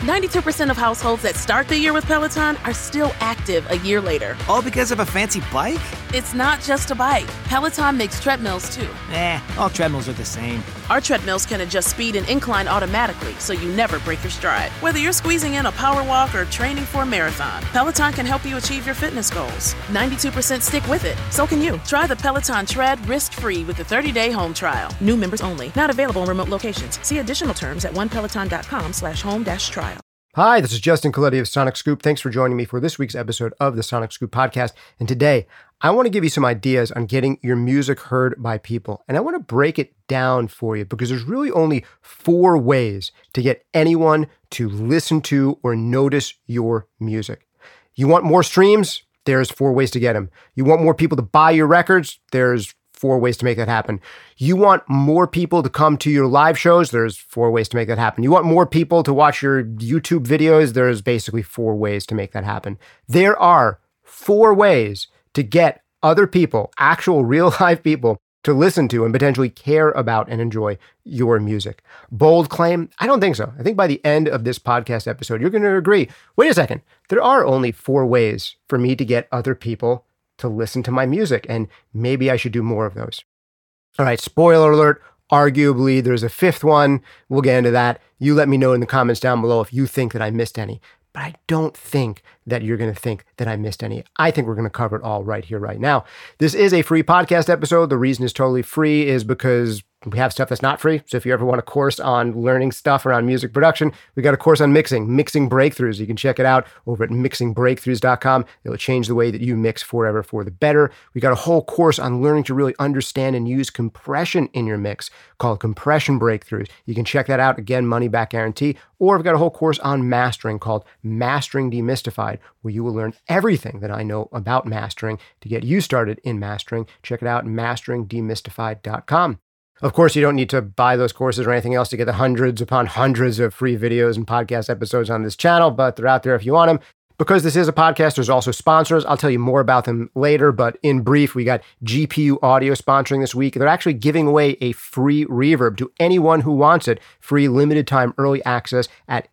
92% of households that start the year with Peloton are still active a year later. All because of a fancy bike? It's not just a bike. Peloton makes treadmills too. All treadmills are the same. Our treadmills can adjust speed and incline automatically, so you never break your stride. Whether you're squeezing in a power walk or training for a marathon, Peloton can help you achieve your fitness goals. 92% stick with it. So can you. Try the Peloton Tread risk-free with a 30-day home trial. New members only. Not available in remote locations. See additional terms at onepeloton.com/home-trial. Hi, this is Justin Coletti of Sonic Scoop. Thanks for joining me for this week's episode of the Sonic Scoop podcast. And today, I want to give you some ideas on getting your music heard by people. And I want to break it down for you because there's really only 4 ways to get anyone to listen to or notice your music. You want more streams? There's 4 ways to get them. You want more people to buy your records? There's 4 ways to make that happen. You want more people to come to your live shows? There's 4 ways to make that happen. You want more people to watch your YouTube videos? There's basically 4 ways to make that happen. There are 4 ways to get other people, actual real live people, to listen to and potentially care about and enjoy your music. Bold claim? I don't think so. I think by the end of this podcast episode, you're going to agree, wait a second, there are only 4 ways for me to get other people to listen to my music, and maybe I should do more of those. All right, spoiler alert, arguably there's a 5th one. We'll get into that. You let me know in the comments down below if you think that I missed any. But I don't think that you're going to think that I missed any. I think we're going to cover it all right here, right now. This is a free podcast episode. The reason it's totally free is because we have stuff that's not free. So if you ever want a course on learning stuff around music production, we got a course on mixing breakthroughs. You can check it out over at mixingbreakthroughs.com. It'll change the way that you mix forever for the better. We got a whole course on learning to really understand and use compression in your mix called Compression Breakthroughs. You can check that out. Again, money back guarantee. Or we've got a whole course on mastering called Mastering Demystified, where you will learn everything that I know about mastering to get you started in mastering. Check it out, masteringdemystified.com. Of course, you don't need to buy those courses or anything else to get the hundreds upon hundreds of free videos and podcast episodes on this channel, but they're out there if you want them. Because this is a podcast, there's also sponsors. I'll tell you more about them later, but in brief, we got GPU Audio sponsoring this week. They're actually giving away a free reverb to anyone who wants it. Free limited time early access at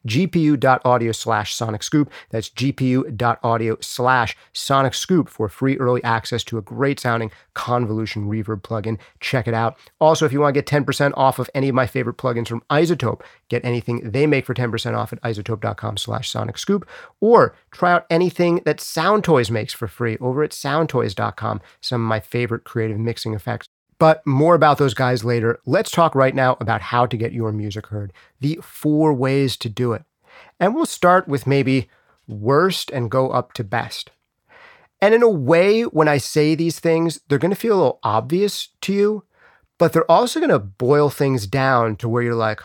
gpu.audio/sonicscoop. That's gpu.audio/sonicscoop for free early access to a great sounding convolution reverb plugin. Check it out. Also, if you want to get 10% off of any of my favorite plugins from iZotope, get anything they make for 10% off at izotope.com/sonicscoop, or try out anything that Soundtoys makes for free over at soundtoys.com. Some of my favorite creative mixing effects. But more about those guys later. Let's talk right now about how to get your music heard. The 4 ways to do it. And we'll start with maybe worst and go up to best. And in a way, when I say these things, they're going to feel a little obvious to you, but they're also going to boil things down to where you're like,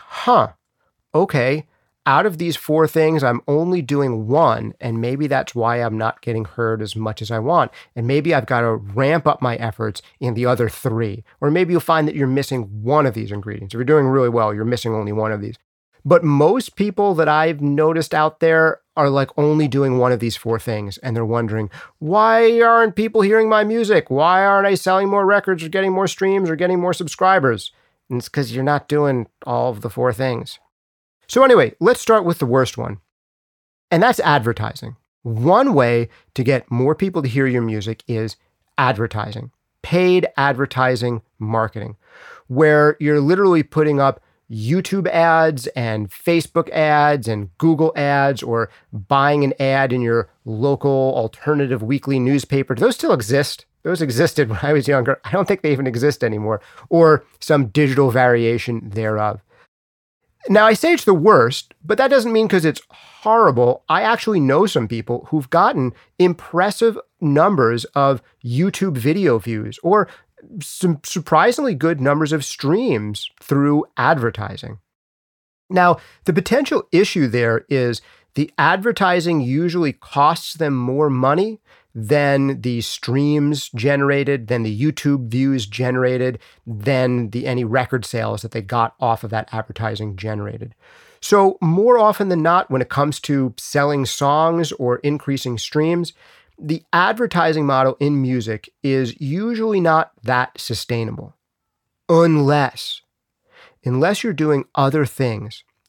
okay, out of these 4 things, I'm only doing 1, and maybe that's why I'm not getting heard as much as I want. And maybe I've got to ramp up my efforts in the other 3. Or maybe you'll find that you're missing one of these ingredients. If you're doing really well, you're missing only one of these. But most people that I've noticed out there are like only doing one of these 4 things, and they're wondering, why aren't people hearing my music? Why aren't I selling more records or getting more streams or getting more subscribers? And it's because you're not doing all of the 4 things. So anyway, let's start with the worst one, and that's advertising. One way to get more people to hear your music is advertising, paid advertising marketing, where you're literally putting up YouTube ads and Facebook ads and Google ads, or buying an ad in your local alternative weekly newspaper. Do those still exist? Those existed when I was younger. I don't think they even exist anymore, or some digital variation thereof. Now, I say it's the worst, but that doesn't mean because it's horrible. I actually know some people who've gotten impressive numbers of YouTube video views or some surprisingly good numbers of streams through advertising. Now, the potential issue there is the advertising usually costs them more money than the streams generated, than the YouTube views generated, than any record sales that they got off of that advertising generated. So more often than not, when it comes to selling songs or increasing streams, the advertising model in music is usually not that sustainable. Unless you're doing other things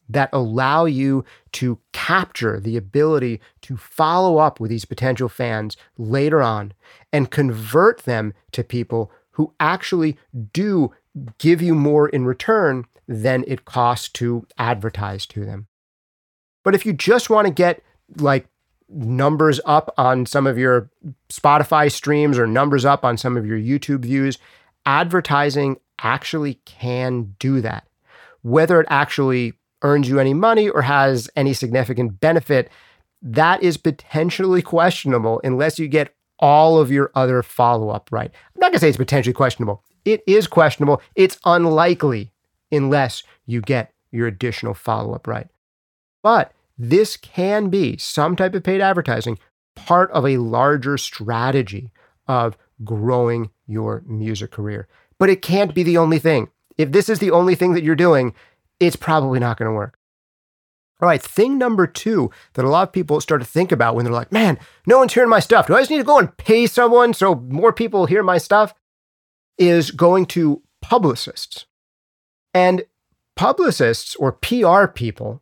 that allow you to capture the ability to follow up with these potential fans later on and convert them to people who actually do give you more in return than it costs to advertise to them. But if you just want to get like numbers up on some of your Spotify streams or numbers up on some of your YouTube views, advertising actually can do that. Whether it actually earns you any money or has any significant benefit, that is potentially questionable unless you get all of your other follow-up right. I'm not going to say it's potentially questionable. It is questionable. It's unlikely unless you get your additional follow-up right. But this can be some type of paid advertising, part of a larger strategy of growing your music career. But it can't be the only thing. If this is the only thing that you're doing, it's probably not going to work. All right, thing number 2 that a lot of people start to think about when they're like, man, no one's hearing my stuff. Do I just need to go and pay someone so more people hear my stuff? Is going to publicists. And publicists or PR people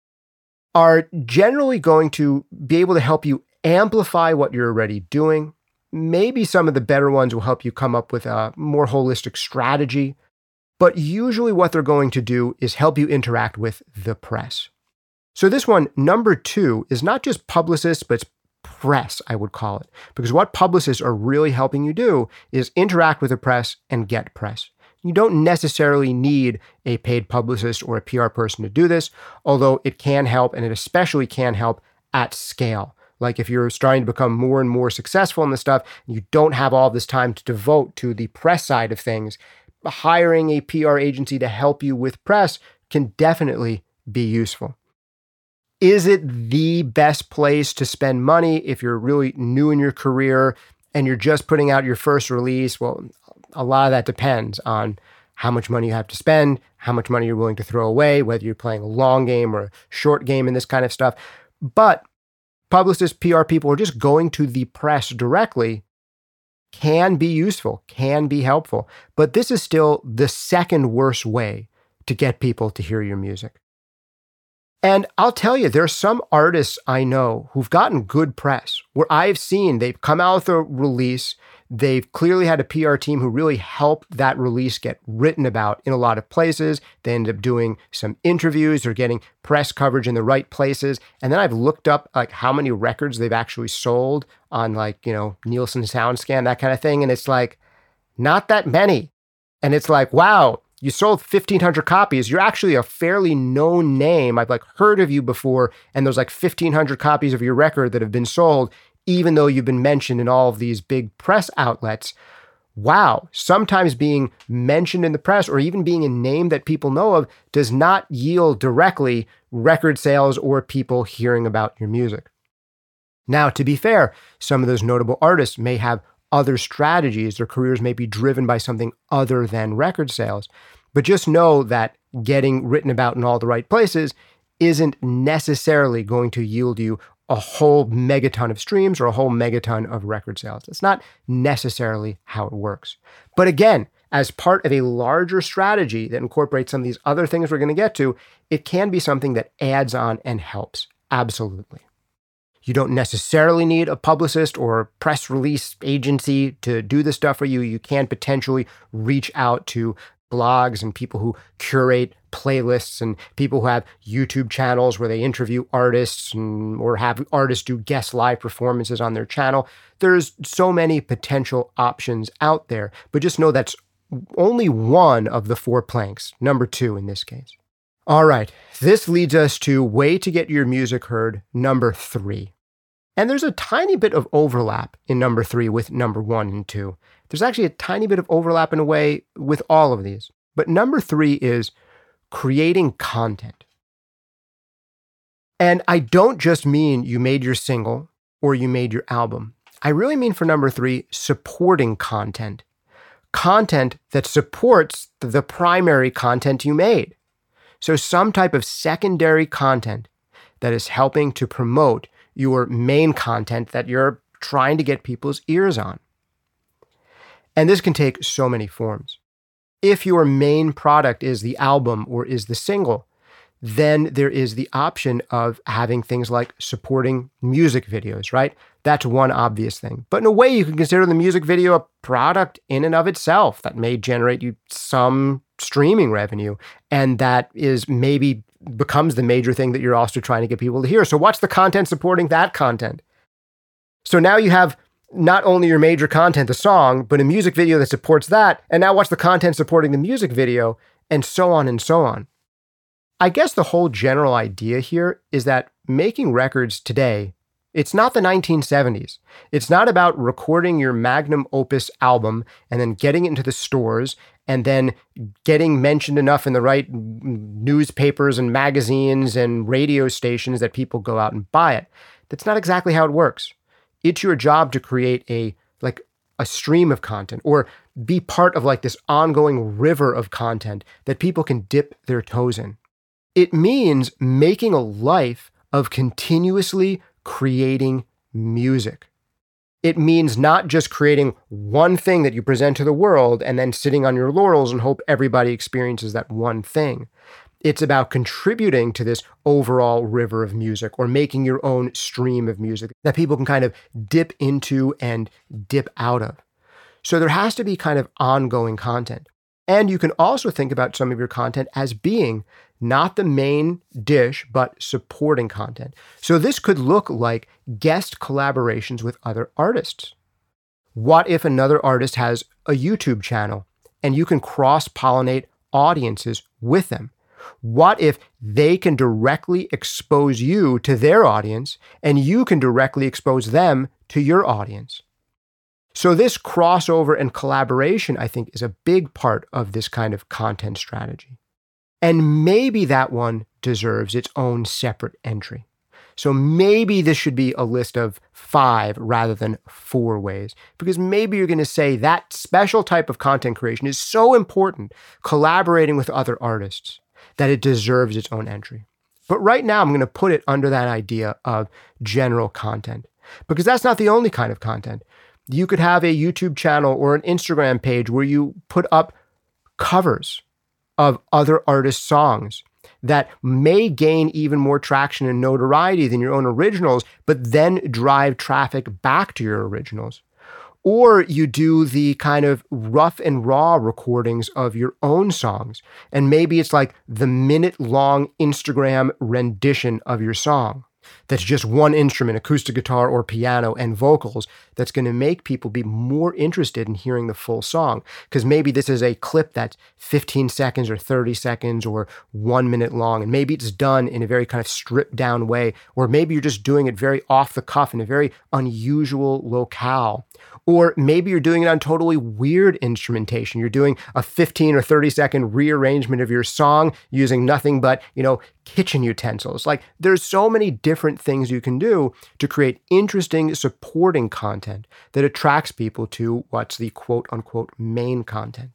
are generally going to be able to help you amplify what you're already doing. Maybe some of the better ones will help you come up with a more holistic strategy. But usually what they're going to do is help you interact with the press. So this one, number 2, is not just publicists, but it's press, I would call it. Because what publicists are really helping you do is interact with the press and get press. You don't necessarily need a paid publicist or a PR person to do this, although it can help, and it especially can help at scale. Like if you're starting to become more and more successful in this stuff, you don't have all this time to devote to the press side of things, hiring a PR agency to help you with press can definitely be useful. Is it the best place to spend money if you're really new in your career and you're just putting out your first release? Well, a lot of that depends on how much money you have to spend, how much money you're willing to throw away, whether you're playing a long game or a short game and this kind of stuff. But publicists, PR people, or just going to the press directly can be useful, can be helpful. But this is still the second worst way to get people to hear your music. And I'll tell you, there are some artists I know who've gotten good press where I've seen they've come out with a release. They've clearly had a PR team who really helped that release get written about in a lot of places. They end up doing some interviews or getting press coverage in the right places. And then I've looked up like how many records they've actually sold on like, Nielsen SoundScan, that kind of thing. And it's like, not that many. And it's like, wow, you sold 1,500 copies. You're actually a fairly known name. I've like heard of you before. And there's like 1,500 copies of your record that have been sold, even though you've been mentioned in all of these big press outlets. Wow. Sometimes being mentioned in the press or even being a name that people know of does not yield directly record sales or people hearing about your music. Now, to be fair, some of those notable artists may have other strategies. Their careers may be driven by something other than record sales. But just know that getting written about in all the right places isn't necessarily going to yield you a whole megaton of streams or a whole megaton of record sales. That's not necessarily how it works. But again, as part of a larger strategy that incorporates some of these other things we're going to get to, it can be something that adds on and helps. Absolutely. You don't necessarily need a publicist or press release agency to do this stuff for you. You can potentially reach out to blogs and people who curate playlists and people who have YouTube channels where they interview artists or have artists do guest live performances on their channel. There's so many potential options out there, but just know that's only one of the 4 planks, number 2 in this case. All right, this leads us to way to get your music heard, number 3. And there's a tiny bit of overlap in number 3 with number 1 and 2. There's actually a tiny bit of overlap in a way with all of these. But number 3 is creating content. And I don't just mean you made your single or you made your album. I really mean for number 3, supporting content. Content that supports the primary content you made. So some type of secondary content that is helping to promote your main content that you're trying to get people's ears on. And this can take so many forms. If your main product is the album or is the single, then there is the option of having things like supporting music videos, right? That's one obvious thing. But in a way, you can consider the music video a product in and of itself that may generate you some streaming revenue. And that is maybe becomes the major thing that you're also trying to get people to hear. So what's the content supporting that content? So now you have not only your major content, the song, but a music video that supports that. And now what's the content supporting the music video? And so on and so on. I guess the whole general idea here is that making records today, it's not the 1970s. It's not about recording your magnum opus album and then getting it into the stores and then getting mentioned enough in the right newspapers and magazines and radio stations that people go out and buy it. That's not exactly how it works. It's your job to create a stream of content or be part of like this ongoing river of content that people can dip their toes in. It means making a life of continuously creating music. It means not just creating one thing that you present to the world and then sitting on your laurels and hope everybody experiences that one thing. It's about contributing to this overall river of music or making your own stream of music that people can kind of dip into and dip out of. So there has to be kind of ongoing content. And you can also think about some of your content as being not the main dish, but supporting content. So this could look like guest collaborations with other artists. What if another artist has a YouTube channel and you can cross-pollinate audiences with them? What if they can directly expose you to their audience and you can directly expose them to your audience? So this crossover and collaboration, I think, is a big part of this kind of content strategy. And maybe that one deserves its own separate entry. So maybe this should be a list of 5 rather than 4 ways, because maybe you're going to say that special type of content creation is so important, collaborating with other artists, that it deserves its own entry. But right now, I'm going to put it under that idea of general content, because that's not the only kind of content. You could have a YouTube channel or an Instagram page where you put up covers of other artists' songs that may gain even more traction and notoriety than your own originals, but then drive traffic back to your originals. Or you do the kind of rough and raw recordings of your own songs. And maybe it's like the minute-long Instagram rendition of your song. That's just one instrument, acoustic guitar or piano and vocals, that's going to make people be more interested in hearing the full song. Because maybe this is a clip that's 15 seconds or 30 seconds or 1 minute long. And maybe it's done in a very kind of stripped down way. Or maybe you're just doing it very off the cuff in a very unusual locale. Or maybe you're doing it on totally weird instrumentation. You're doing a 15 or 30 second rearrangement of your song using nothing but, kitchen utensils. Like there's so many different things you can do to create interesting supporting content that attracts people to what's the quote unquote main content.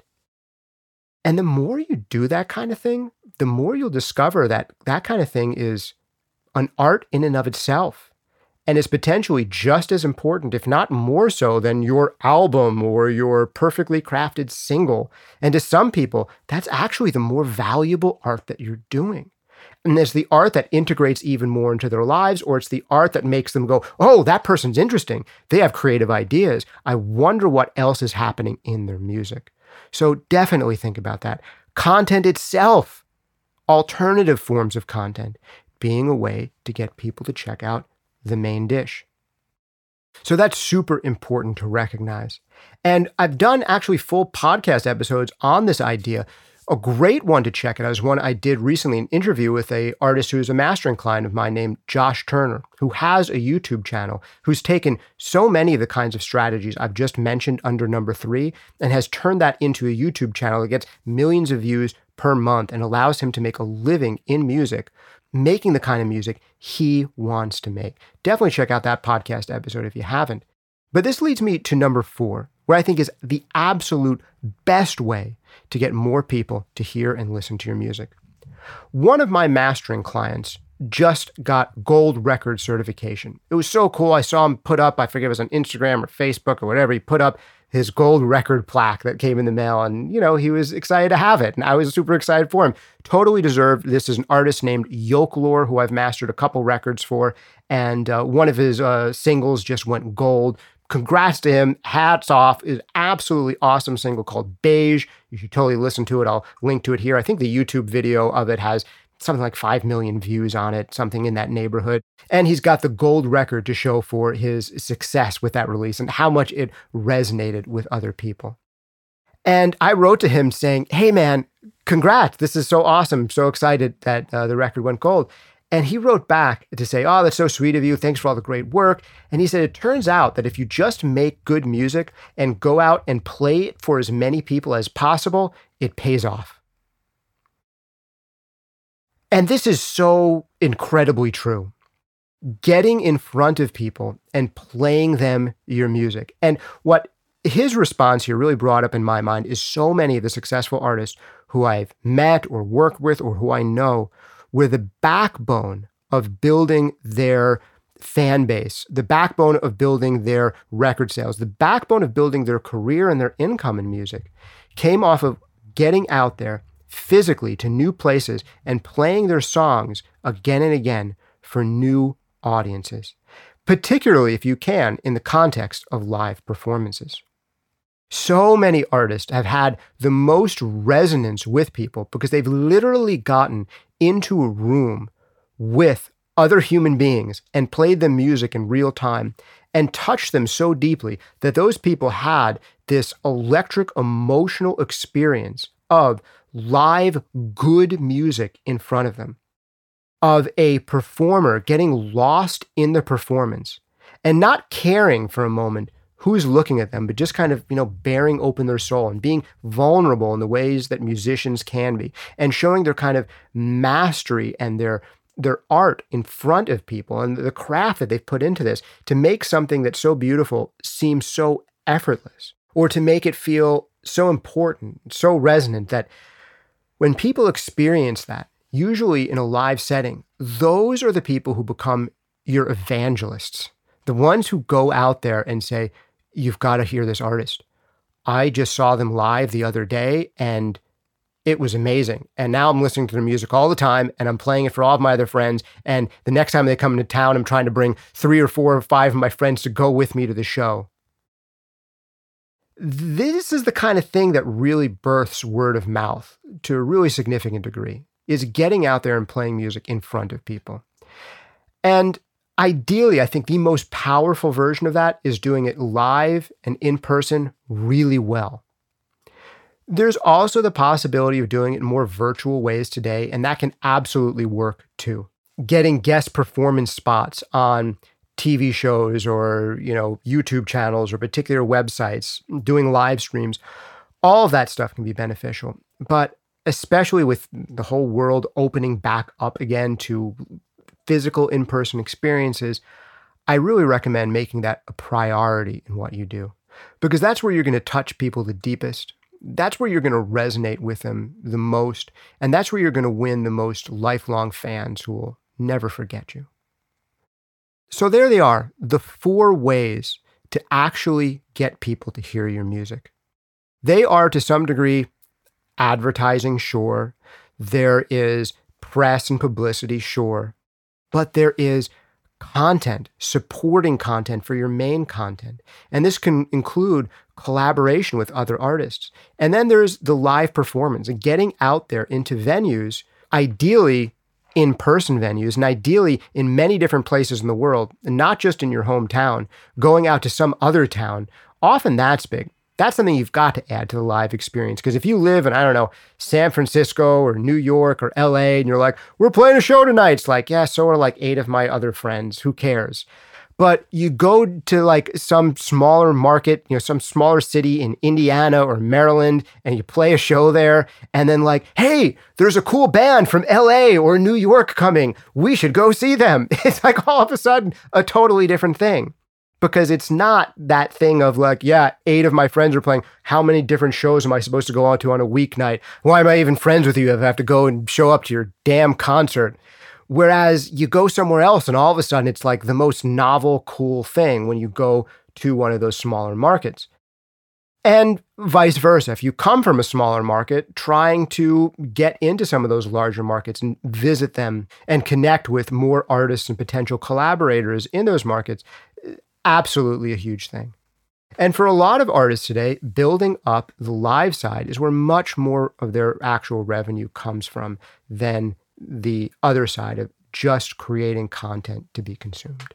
And the more you do that kind of thing, the more you'll discover that that kind of thing is an art in and of itself. And is potentially just as important, if not more so, than your album or your perfectly crafted single. And to some people, that's actually the more valuable art that you're doing. And there's the art that integrates even more into their lives, or it's the art that makes them go, oh, that person's interesting. They have creative ideas. I wonder what else is happening in their music. So definitely think about that. Content itself, alternative forms of content, being a way to get people to check out the main dish. So that's super important to recognize. And I've done actually full podcast episodes on this idea. A great one to check out is one I did recently, an interview with an artist who is a mastering client of mine named Josh Turner, who has a YouTube channel, who's taken so many of the kinds of strategies I've just mentioned under number 3 and has turned that into a YouTube channel that gets millions of views per month and allows him to make a living in music, making the kind of music he wants to make. Definitely check out that podcast episode if you haven't. But this leads me to number 4, where I think is the absolute best way to get more people to hear and listen to your music. One of my mastering clients just got gold record certification. It was so cool. I saw him put up, I forget if it was on Instagram or Facebook or whatever, he put up his gold record plaque that came in the mail. And, he was excited to have it. And I was super excited for him. Totally deserved. This is an artist named Yokelore, who I've mastered a couple records for. And one of his singles just went gold. Congrats to him. Hats off. Is absolutely awesome single called Beige. You should totally listen to it. I'll link to it here. I think the YouTube video of it has something like 5 million views on it, something in that neighborhood. And he's got the gold record to show for his success with that release and how much it resonated with other people. And I wrote to him saying, hey man, congrats. This is so awesome. So excited that the record went gold. And he wrote back to say, oh, that's so sweet of you. Thanks for all the great work. And he said, it turns out that if you just make good music and go out and play it for as many people as possible, it pays off. And this is so incredibly true. Getting in front of people and playing them your music. And what his response here really brought up in my mind is so many of the successful artists who I've met or worked with or who I know were the backbone of building their fan base, the backbone of building their record sales, the backbone of building their career and their income in music, came off of getting out there physically to new places and playing their songs again and again for new audiences, particularly if you can in the context of live performances. So many artists have had the most resonance with people because they've literally gotten into a room with other human beings and played them music in real time and touched them so deeply that those people had this electric emotional experience of live good music in front of them, of a performer getting lost in the performance and not caring for a moment who's looking at them, but just kind of, bearing open their soul and being vulnerable in the ways that musicians can be and showing their kind of mastery and their art in front of people and the craft that they've put into this to make something that's so beautiful seem so effortless, or to make it feel so important, so resonant that when people experience that, usually in a live setting, those are the people who become your evangelists, the ones who go out there and say, you've got to hear this artist. I just saw them live the other day and it was amazing. And now I'm listening to their music all the time and I'm playing it for all of my other friends. And the next time they come into town, I'm trying to bring 3 or 4 or 5 of my friends to go with me to the show. This is the kind of thing that really births word of mouth to a really significant degree, is getting out there and playing music in front of people. And ideally, I think the most powerful version of that is doing it live and in person really well. There's also the possibility of doing it in more virtual ways today, and that can absolutely work too. Getting guest performance spots on TV shows or, YouTube channels or particular websites, doing live streams, all of that stuff can be beneficial. But especially with the whole world opening back up again to physical in-person experiences, I really recommend making that a priority in what you do, because that's where you're going to touch people the deepest. That's where you're going to resonate with them the most. And that's where you're going to win the most lifelong fans who will never forget you. So there they are, the 4 ways to actually get people to hear your music. They are, to some degree, advertising, sure. There is press and publicity, sure. But there is content, supporting content for your main content. And this can include collaboration with other artists. And then there's the live performance and getting out there into venues, ideally in-person venues, and ideally in many different places in the world, and not just in your hometown, going out to some other town. Often that's big. That's something you've got to add to the live experience. Because if you live in, San Francisco or New York or LA, and you're like, we're playing a show tonight. It's like, yeah, so are like 8 of my other friends. Who cares? But you go to like some smaller market, some smaller city in Indiana or Maryland, and you play a show there, and then like, hey, there's a cool band from LA or New York coming. We should go see them. It's like all of a sudden a totally different thing. Because it's not that thing of like, yeah, 8 of my friends are playing. How many different shows am I supposed to go on to on a weeknight? Why am I even friends with you if I have to go and show up to your damn concert? Whereas you go somewhere else and all of a sudden it's like the most novel, cool thing when you go to one of those smaller markets. And vice versa. If you come from a smaller market, trying to get into some of those larger markets and visit them and connect with more artists and potential collaborators in those markets, absolutely a huge thing. And for a lot of artists today, building up the live side is where much more of their actual revenue comes from than the other side of just creating content to be consumed.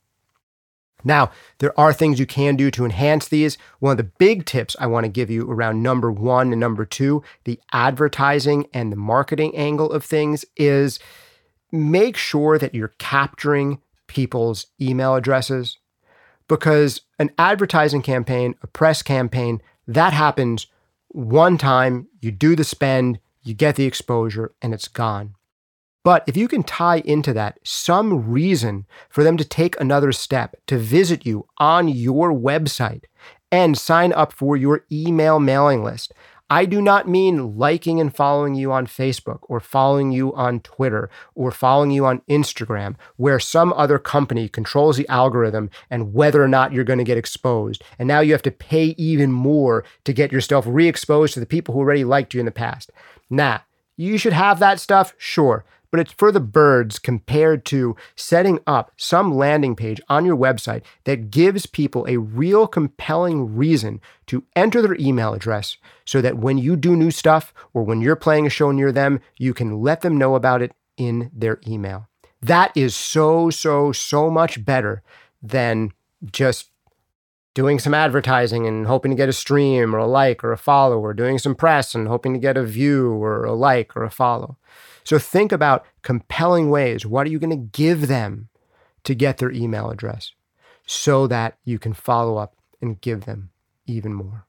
Now, there are things you can do to enhance these. One of the big tips I want to give you around number 1 and number 2, the advertising and the marketing angle of things, is make sure that you're capturing people's email addresses, because an advertising campaign, a press campaign, that happens one time, you do the spend, you get the exposure, and it's gone. But if you can tie into that some reason for them to take another step, to visit you on your website and sign up for your email mailing list, I do not mean liking and following you on Facebook or following you on Twitter or following you on Instagram, where some other company controls the algorithm and whether or not you're going to get exposed. And now you have to pay even more to get yourself re-exposed to the people who already liked you in the past. Nah, you should have that stuff, sure. But it's for the birds compared to setting up some landing page on your website that gives people a real compelling reason to enter their email address so that when you do new stuff or when you're playing a show near them, you can let them know about it in their email. That is so much better than just doing some advertising and hoping to get a stream or a like or a follow, or doing some press and hoping to get a view or a like or a follow. So think about compelling ways. What are you going to give them to get their email address so that you can follow up and give them even more?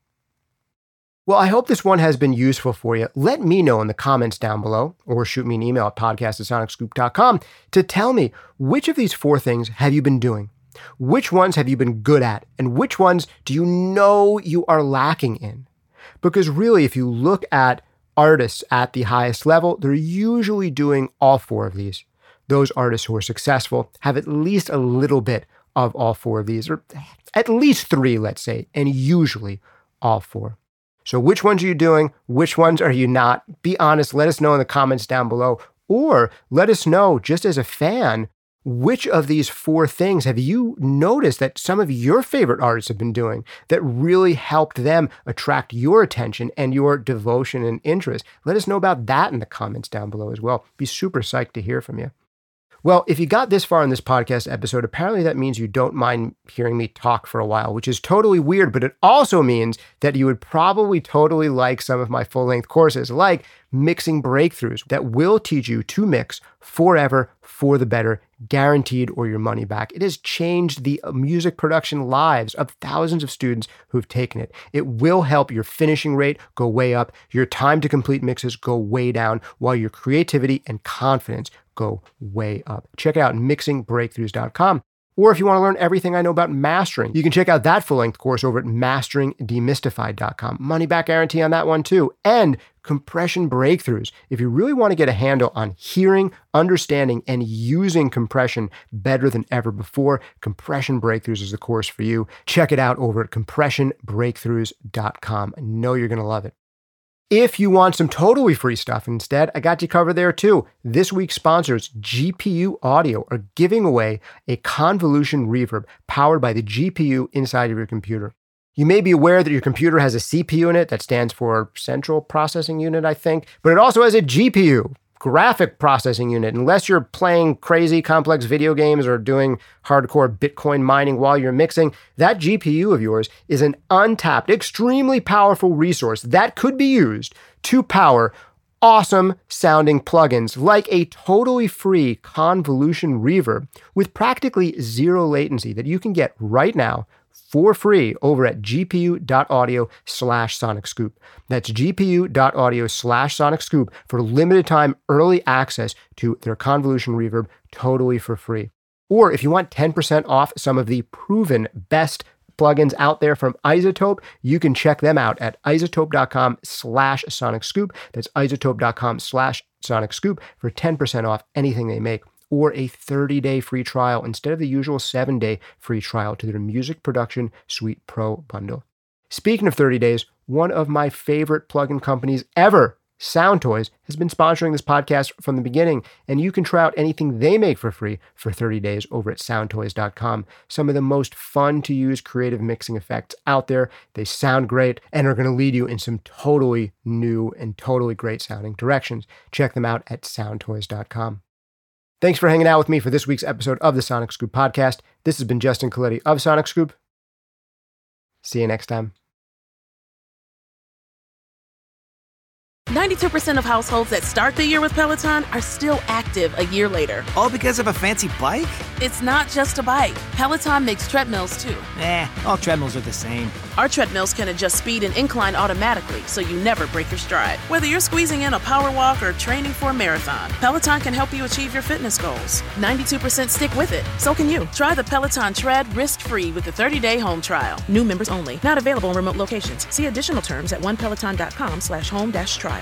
Well, I hope this one has been useful for you. Let me know in the comments down below, or shoot me an email at podcast@sonicscoop.com to tell me, which of these 4 things have you been doing? Which ones have you been good at? And which ones do you know you are lacking in? Because really, if you look at artists at the highest level, they're usually doing all 4 of these. Those artists who are successful have at least a little bit of all 4 of these, or at least 3, let's say, and usually all 4. So which ones are you doing? Which ones are you not? Be honest. Let us know in the comments down below, or let us know just as a fan, which of these 4 things have you noticed that some of your favorite artists have been doing that really helped them attract your attention and your devotion and interest? Let us know about that in the comments down below as well. Be super psyched to hear from you. Well, if you got this far in this podcast episode, apparently that means you don't mind hearing me talk for a while, which is totally weird, but it also means that you would probably totally like some of my full-length courses, like Mixing Breakthroughs, that will teach you to mix forever for the better, guaranteed, or your money back. It has changed the music production lives of thousands of students who've taken it. It will help your finishing rate go way up, your time to complete mixes go way down, while your creativity and confidence go way up. Check it out, mixingbreakthroughs.com. Or if you want to learn everything I know about mastering, you can check out that full-length course over at masteringdemystified.com. Money back guarantee on that one too. And compression breakthroughs. If you really want to get a handle on hearing, understanding, and using compression better than ever before, Compression Breakthroughs is the course for you. Check it out over at compressionbreakthroughs.com. I know you're going to love it. If you want some totally free stuff instead, I got you covered there too. This week's sponsors, GPU Audio, are giving away a convolution reverb powered by the GPU inside of your computer. You may be aware that your computer has a CPU in it that stands for Central Processing Unit, I think, but it also has a GPU, Graphic Processing Unit. Unless you're playing crazy complex video games or doing hardcore Bitcoin mining while you're mixing, that GPU of yours is an untapped, extremely powerful resource that could be used to power awesome sounding plugins like a totally free convolution reverb with practically 0 latency that you can get right now for free over at gpu.audio/sonicscoop. That's gpu.audio/sonicscoop for limited time early access to their convolution reverb totally for free. Or if you want 10% off some of the proven best plugins out there from iZotope, you can check them out at izotope.com/sonicscoop. That's izotope.com/sonicscoop for 10% off anything they make, or a 30-day free trial instead of the usual 7-day free trial to their Music Production Suite Pro bundle. Speaking of 30 days, one of my favorite plugin companies ever, SoundToys, has been sponsoring this podcast from the beginning, and you can try out anything they make for free for 30 days over at soundtoys.com. Some of the most fun to use creative mixing effects out there. They sound great and are going to lead you in some totally new and totally great sounding directions. Check them out at soundtoys.com. Thanks for hanging out with me for this week's episode of the Sonic Scoop podcast. This has been Justin Coletti of Sonic Scoop. See you next time. 92% of households that start the year with Peloton are still active a year later. All because of a fancy bike? It's not just a bike. Peloton makes treadmills too. All treadmills are the same. Our treadmills can adjust speed and incline automatically, so you never break your stride. Whether you're squeezing in a power walk or training for a marathon, Peloton can help you achieve your fitness goals. 92% stick with it, so can you. Try the Peloton Tread risk-free with a 30-day home trial. New members only. Not available in remote locations. See additional terms at onepeloton.com/home-trial.